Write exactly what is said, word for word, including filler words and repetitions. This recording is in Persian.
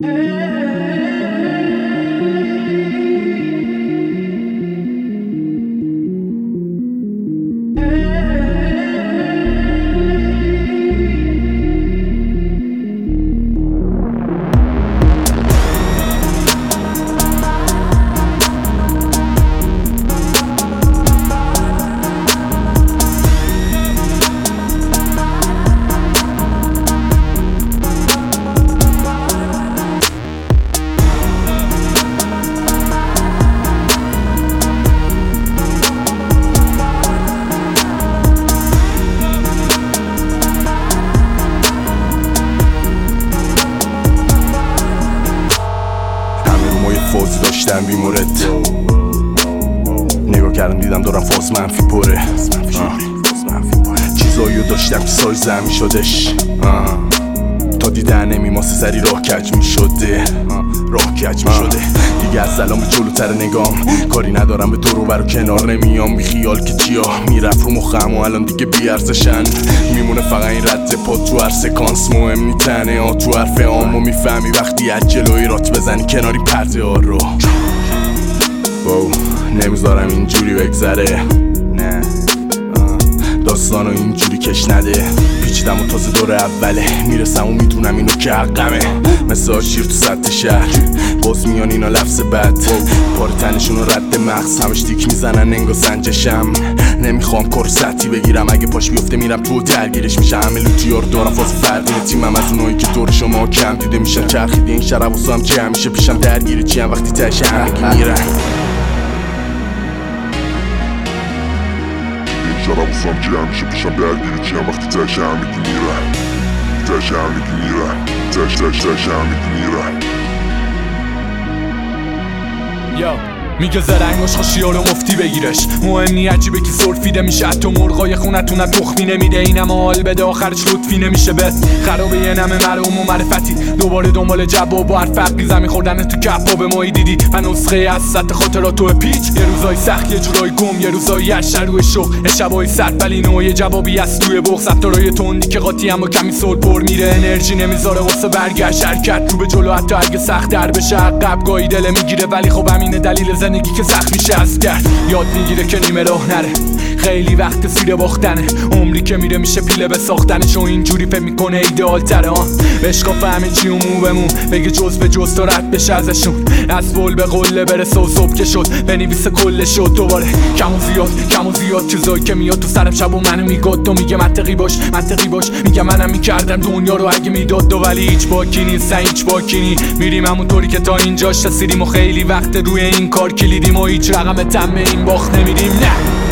فوزی داشتم بیمورد نگاه کردم دیدم دارم فاز منفی پره چیزاییو داشتم که سایزم می شدش تا دیدن نمی ماسه سری راه کج می شده راه کج می شده دیگه از سلام به جلوتر نگام کاری ندارم به دور و بر و کنار نمیام بی خیال که چیا میرفت رو مخم و الان دیگه بی ارزشن میمونه فقط این رد پا تو هر سکانس مهم میتنه ها تو حرف عامو میفهمی وقتی از جلوی رات بزنی کناری پرده ها رو واو نمیذارم اینجوری بگذره نه داستانو اینجوری کش نده پیچیدم و تازه دور اوله میرسم و میدونم اینو که حقمه مثل آشیر تو سطح شهر باز میان اینا لفظ بد پار تنشونو رد مغز همش دیک میزنن انگا سنجشم نمیخوام کرستی بگیرم اگه پاش بیفته میرم تو درگیرش میشه همه لوتیار دارم فاز فردینه تیمم از اونایی که دور شما کم دیده میشن چرخیده این شرب و سام که همیشه پیشم درگیره چیم وقتی تش همگی میرن شراب و سام که همیشه پیشم درگیره چیم وقتی تش همگی میرن تش همگی میرن تش تش تش همگی میرن یا میگه زرنگاش خوشیارو مفتی بگیرش مهم نی عجیبه که سرفیده میشه حتی مرغای خونتون از تخمی نمیده اینم حال بده آخرش لطفی نمیشه بس خرابه یه نمه مرحوم و معرفتی دوباره دنبال جواب و هر فرقی زمین خوردن تو کپا به مایی دیدی و نسخه از سطح خاطرات تو پیچ یه روزای سخت یه جورای گم یه روزای عشر روی شوق یه شبای سرد ولی نوعی جوابی از توی بغض رفتارای تندی که قاطی اما کمی سول پر میره انرژی نمیذاره واسه برگشت حرکت رو به جلو حتی اگه سخت در بشه عقب گاهی دل میگیره ولی خب همینه دلیل زندگی که سخت میشه از کرد یاد میگیره که نیمه راه نره خیلی وقت سیر باختنه عمری که میره میشه پیله به ساختنش و اینجوری فکر میکنه ایدئال تره ها بشکا فهمه چی و مو بمون بگه جز به جز تا رد بشه ازشون از بول به قله برسه و صبح که شد بنویسه کل شد دوباره کم و زیاد کم و زیاد چیزایی که میاد تو سرم شب و منو میگاد تو میگه منطقی باش منطقی باش میگه منم میکردم دنیا رو اگه میداد دو ولی هیچ باکی نیست هیچ باکی نی میریم همونطوری که تا اینجاش رسیدیم و خیلی وقت روی این کار کلیدیم و هیچ رقم تم این باخت نمیدیم نه